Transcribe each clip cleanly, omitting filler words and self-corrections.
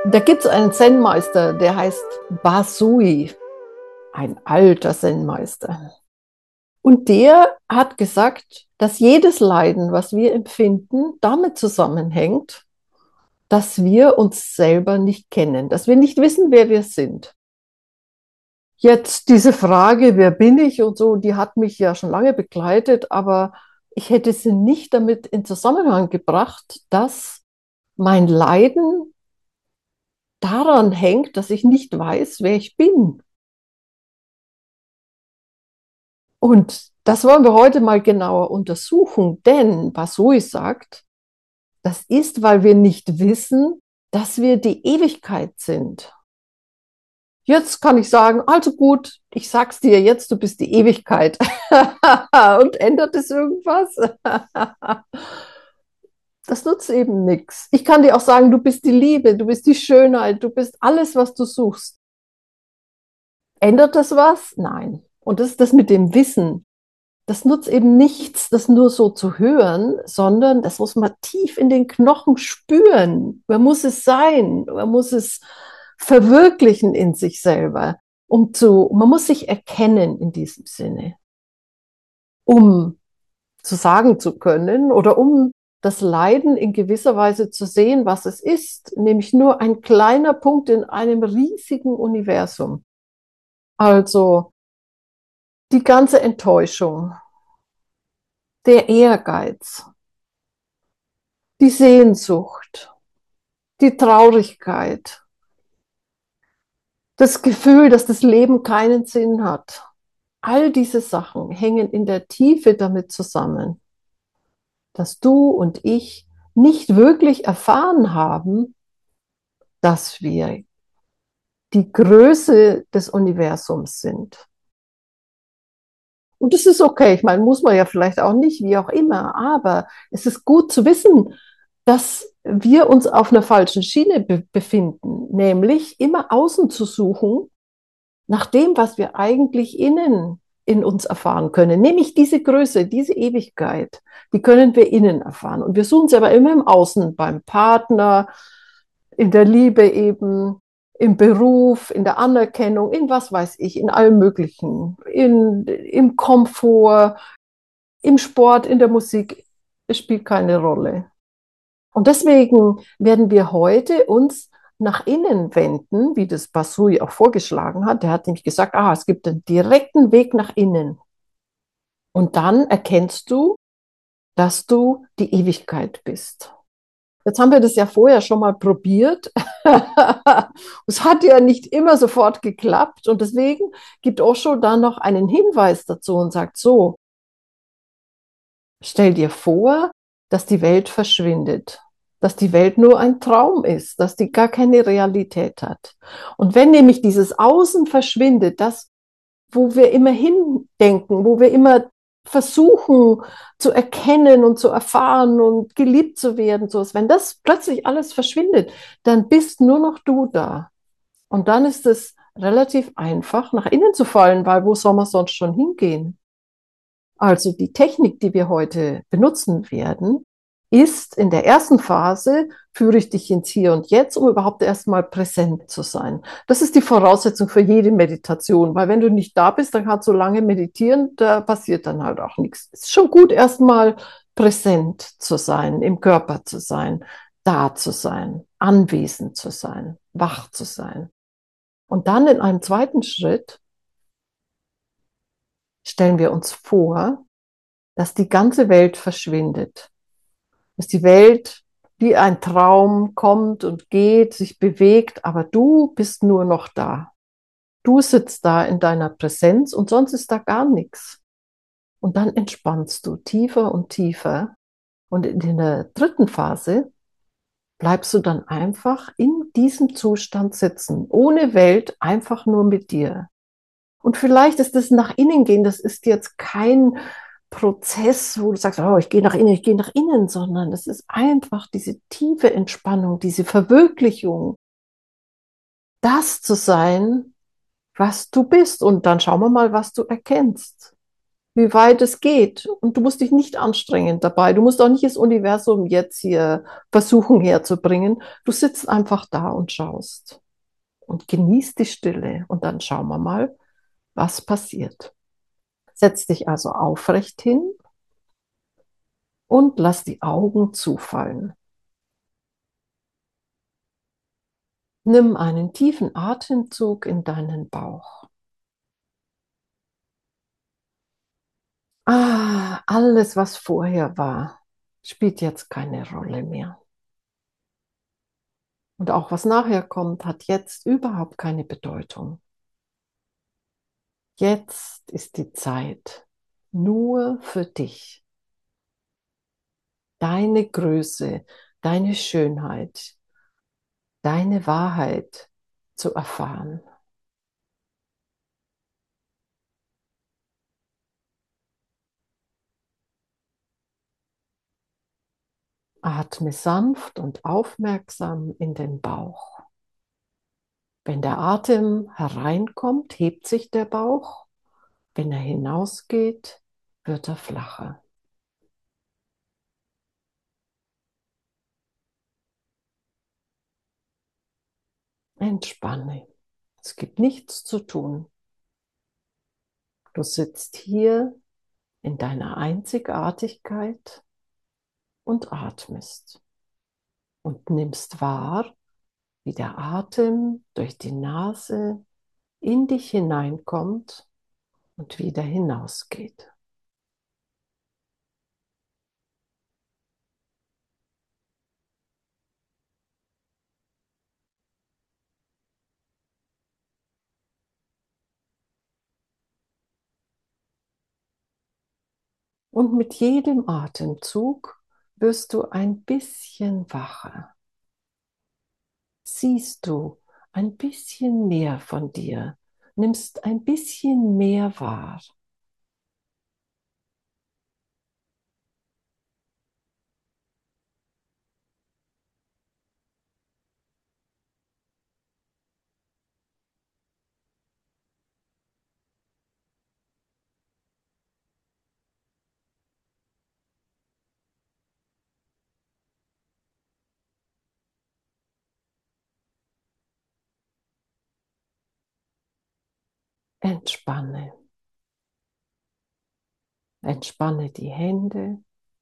Da gibt es einen Zen-Meister, der heißt Basui, ein alter Zen-Meister. Und der hat gesagt, dass jedes Leiden, was wir empfinden, damit zusammenhängt, dass wir uns selber nicht kennen, dass wir nicht wissen, wer wir sind. Jetzt diese Frage, wer bin ich und so, die hat mich ja schon lange begleitet, aber ich hätte sie nicht damit in Zusammenhang gebracht, dass mein Leiden daran hängt, dass ich nicht weiß, wer ich bin. Und das wollen wir heute mal genauer untersuchen, denn Basui sagt, das ist, weil wir nicht wissen, dass wir die Ewigkeit sind. Jetzt kann ich sagen, also gut, ich sag's dir jetzt, du bist die Ewigkeit. Und ändert es irgendwas? Das nutzt eben nichts. Ich kann dir auch sagen, du bist die Liebe, du bist die Schönheit, du bist alles, was du suchst. Ändert das was? Nein. Und das ist das mit dem Wissen. Das nutzt eben nichts, das nur so zu hören, sondern das muss man tief in den Knochen spüren. Man muss es sein, man muss es verwirklichen in sich selber, man muss sich erkennen in diesem Sinne, um zu sagen zu können oder um das Leiden in gewisser Weise zu sehen, was es ist, nämlich nur ein kleiner Punkt in einem riesigen Universum. Also die ganze Enttäuschung, der Ehrgeiz, die Sehnsucht, die Traurigkeit, das Gefühl, dass das Leben keinen Sinn hat. All diese Sachen hängen in der Tiefe damit zusammen, dass du und ich nicht wirklich erfahren haben, dass wir die Größe des Universums sind. Und das ist okay. Ich meine, muss man ja vielleicht auch nicht, wie auch immer. Aber es ist gut zu wissen, dass wir uns auf einer falschen Schiene befinden, nämlich immer außen zu suchen nach dem, was wir eigentlich innen in uns erfahren können, nämlich diese Größe, diese Ewigkeit, die können wir innen erfahren. Und wir suchen sie aber immer im Außen, beim Partner, in der Liebe eben, im Beruf, in der Anerkennung, in was weiß ich, in allem Möglichen, im Komfort, im Sport, in der Musik. Es spielt keine Rolle. Und deswegen werden wir heute uns nach innen wenden, wie das Basui auch vorgeschlagen hat. Der hat nämlich gesagt, es gibt einen direkten Weg nach innen. Und dann erkennst du, dass du die Ewigkeit bist. Jetzt haben wir das ja vorher schon mal probiert. Es hat ja nicht immer sofort geklappt. Und deswegen gibt Osho da noch einen Hinweis dazu und sagt so, stell dir vor, dass die Welt verschwindet, dass die Welt nur ein Traum ist, dass die gar keine Realität hat. Und wenn nämlich dieses Außen verschwindet, das, wo wir immer hindenken, wo wir immer versuchen zu erkennen und zu erfahren und geliebt zu werden, so wenn das plötzlich alles verschwindet, dann bist nur noch du da. Und dann ist es relativ einfach, nach innen zu fallen, weil wo soll man sonst schon hingehen? Also die Technik, die wir heute benutzen werden, ist in der ersten Phase, führe ich dich ins Hier und Jetzt, um überhaupt erstmal präsent zu sein. Das ist die Voraussetzung für jede Meditation, weil wenn du nicht da bist, dann kannst du lange meditieren, da passiert dann halt auch nichts. Es ist schon gut, erstmal präsent zu sein, im Körper zu sein, da zu sein, anwesend zu sein, wach zu sein. Und dann in einem zweiten Schritt stellen wir uns vor, dass die ganze Welt verschwindet, dass die Welt wie ein Traum kommt und geht, sich bewegt, aber du bist nur noch da. Du sitzt da in deiner Präsenz und sonst ist da gar nichts. Und dann entspannst du tiefer und tiefer. Und in der dritten Phase bleibst du dann einfach in diesem Zustand sitzen, ohne Welt, einfach nur mit dir. Und vielleicht ist das nach innen gehen, das ist jetzt kein Prozess, wo du sagst, ich gehe nach innen, sondern es ist einfach diese tiefe Entspannung, diese Verwirklichung, das zu sein, was du bist. Und dann schauen wir mal, was du erkennst. wie weit es geht. Und du musst dich nicht anstrengen dabei. Du musst auch nicht das Universum jetzt hier versuchen herzubringen. Du sitzt einfach da und schaust und genießt die Stille. Und dann schauen wir mal, was passiert. Setz dich also aufrecht hin und lass die Augen zufallen. Nimm einen tiefen Atemzug in deinen Bauch. Alles, was vorher war, spielt jetzt keine Rolle mehr. Und auch was nachher kommt, hat jetzt überhaupt keine Bedeutung. Jetzt ist die Zeit nur für dich, deine Größe, deine Schönheit, deine Wahrheit zu erfahren. Atme sanft und aufmerksam in den Bauch. Wenn der Atem hereinkommt, hebt sich der Bauch. Wenn er hinausgeht, wird er flacher. Entspanne. Es gibt nichts zu tun. Du sitzt hier in deiner Einzigartigkeit und atmest und nimmst wahr, wie der Atem durch die Nase in dich hineinkommt und wieder hinausgeht. Und mit jedem Atemzug wirst du ein bisschen wacher. Siehst du ein bisschen mehr von dir, nimmst ein bisschen mehr wahr. Entspanne. Entspanne die Hände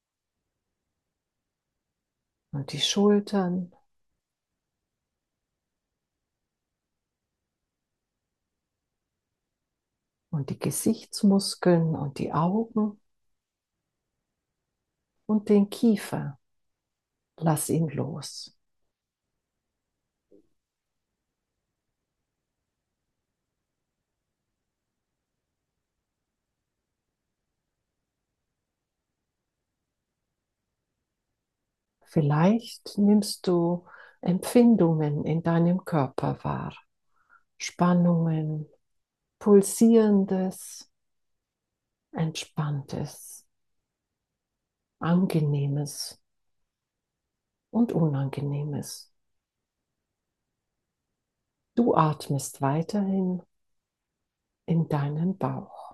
und die Schultern und die Gesichtsmuskeln und die Augen und den Kiefer. Lass ihn los. Vielleicht nimmst du Empfindungen in deinem Körper wahr. Spannungen, pulsierendes, entspanntes, angenehmes und unangenehmes. Du atmest weiterhin in deinen Bauch.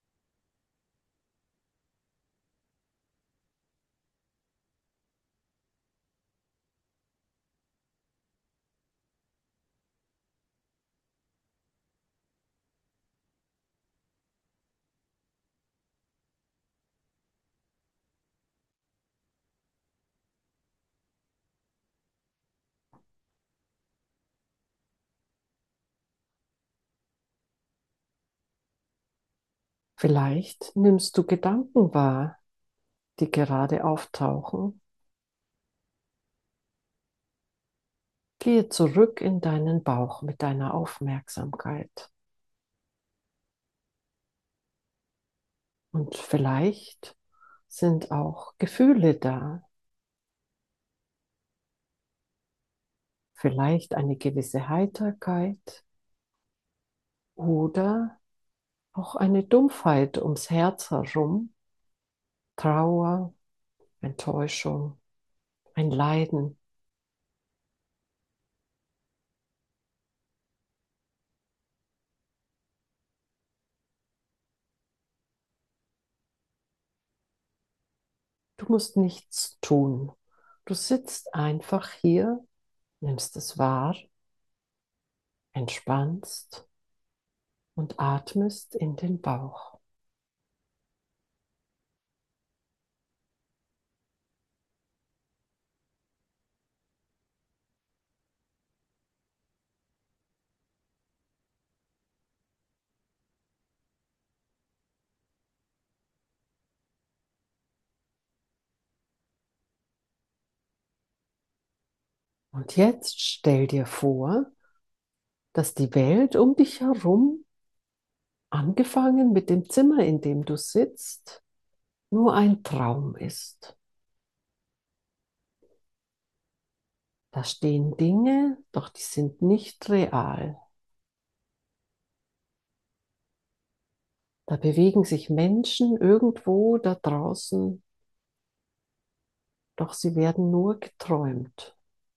Vielleicht nimmst du Gedanken wahr, die gerade auftauchen. Gehe zurück in deinen Bauch mit deiner Aufmerksamkeit. Und vielleicht sind auch Gefühle da. Vielleicht eine gewisse Heiterkeit oder auch eine Dumpfheit ums Herz herum, Trauer, Enttäuschung, ein Leiden. musst nichts tun. Du sitzt einfach hier, nimmst es wahr, entspannst und atmest in den Bauch. Und jetzt stell dir vor, dass die Welt um dich herum, angefangen mit dem Zimmer, in dem du sitzt, nur ein Traum ist. Da stehen Dinge, doch die sind nicht real. Da bewegen sich Menschen irgendwo da draußen, doch sie werden nur geträumt.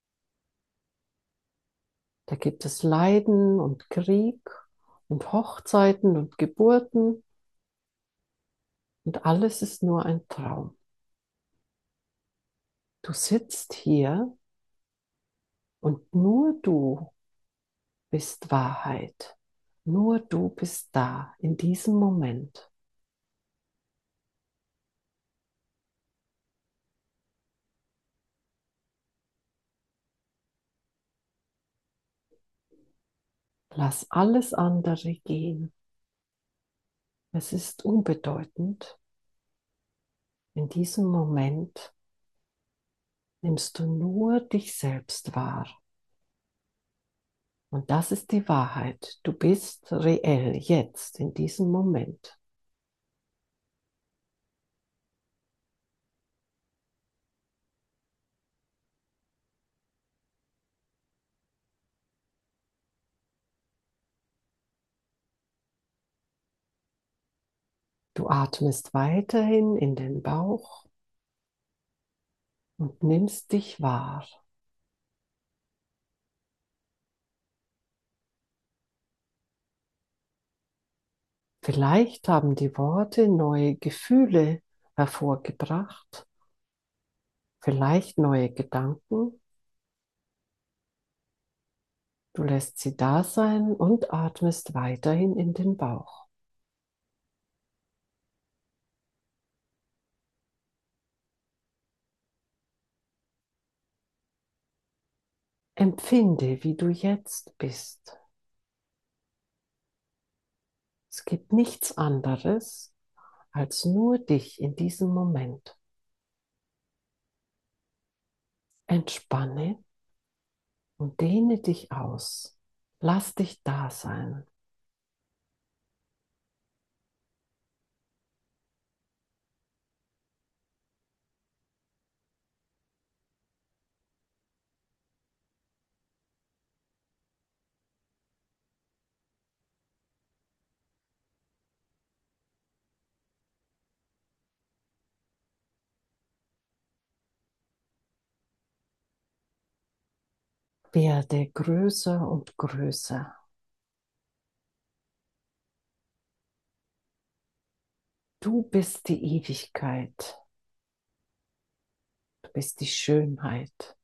Da gibt es Leiden und Krieg und Hochzeiten und Geburten und alles ist nur ein Traum. Du sitzt hier und nur du bist Wahrheit. Nur du bist da in diesem Moment. Lass alles andere gehen. Es ist unbedeutend. In diesem Moment nimmst du nur dich selbst wahr. Und das ist die Wahrheit. Du bist reell jetzt, in diesem Moment. Du atmest weiterhin in den Bauch und nimmst dich wahr. Vielleicht haben die Worte neue Gefühle hervorgebracht, vielleicht neue Gedanken. Du lässt sie da sein und atmest weiterhin in den Bauch. Empfinde, wie du jetzt bist. Es gibt nichts anderes als nur dich in diesem Moment. Entspanne und dehne dich aus. Lass dich da sein. Werde größer und größer. Du bist die Ewigkeit. Du bist die Schönheit.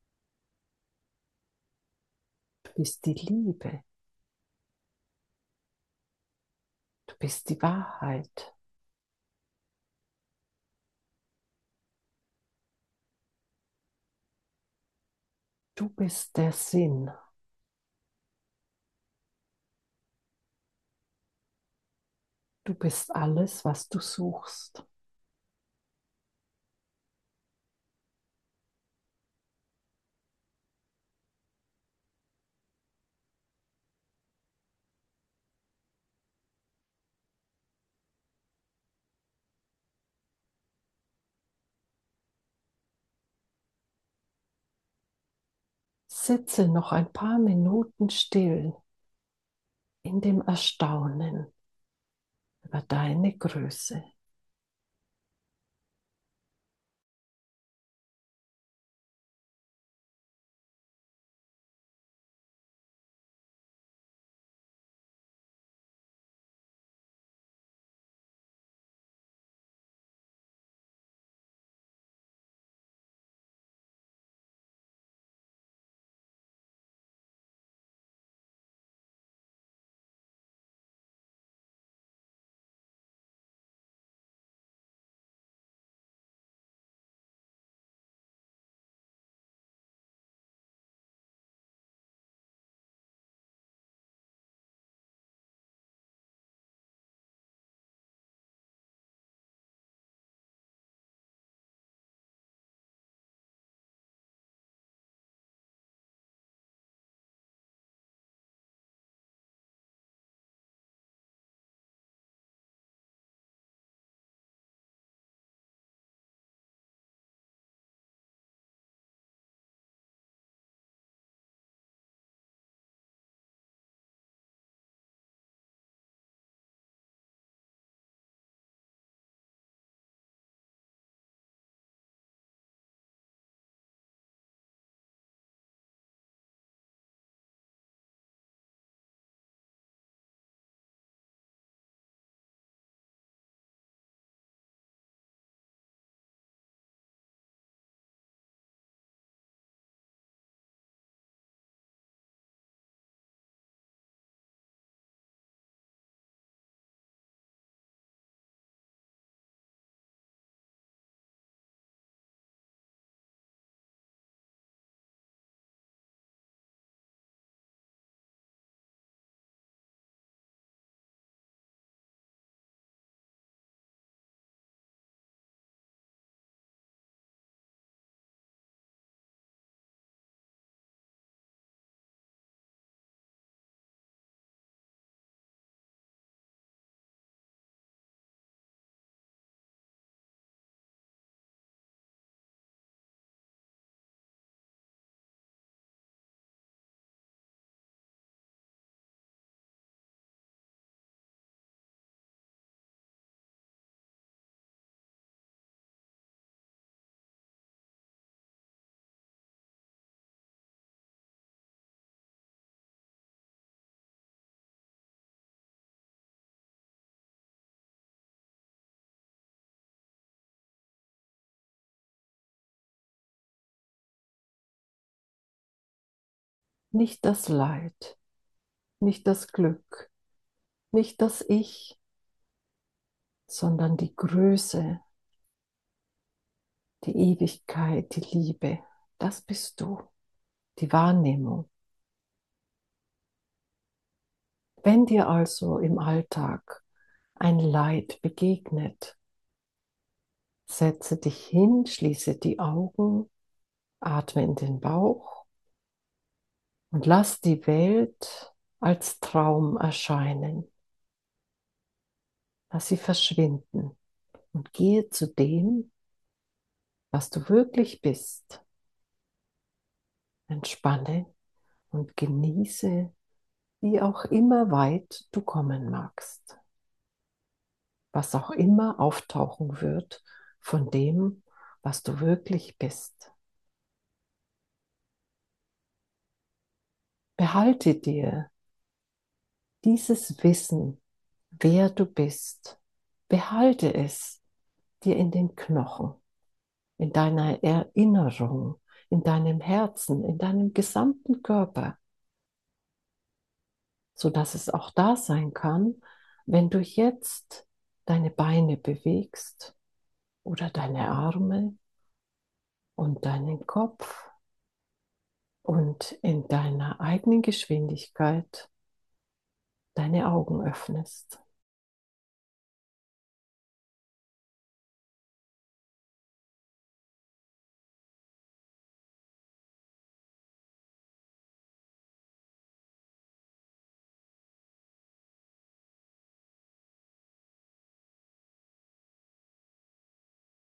Du bist die Liebe. Du bist die Wahrheit. Du bist der Sinn. Du bist alles, was du suchst. Sitze noch ein paar Minuten still in dem Erstaunen über deine Größe. nicht das Leid, nicht das Glück, nicht das Ich, sondern die Größe, die Ewigkeit, die Liebe. Das bist du, die Wahrnehmung. Wenn dir also im Alltag ein Leid begegnet, setze dich hin, schließe die Augen, atme in den Bauch und lass die Welt als Traum erscheinen. Lass sie verschwinden und gehe zu dem, was du wirklich bist. Entspanne und genieße, wie auch immer weit du kommen magst. Was auch immer auftauchen wird von dem, was du wirklich bist. Behalte dir dieses Wissen, wer du bist. Behalte es dir in den Knochen, in deiner Erinnerung, in deinem Herzen, in deinem gesamten Körper, sodass es auch da sein kann, wenn du jetzt deine Beine bewegst oder deine Arme und deinen Kopf und in deiner eigenen Geschwindigkeit deine Augen öffnest.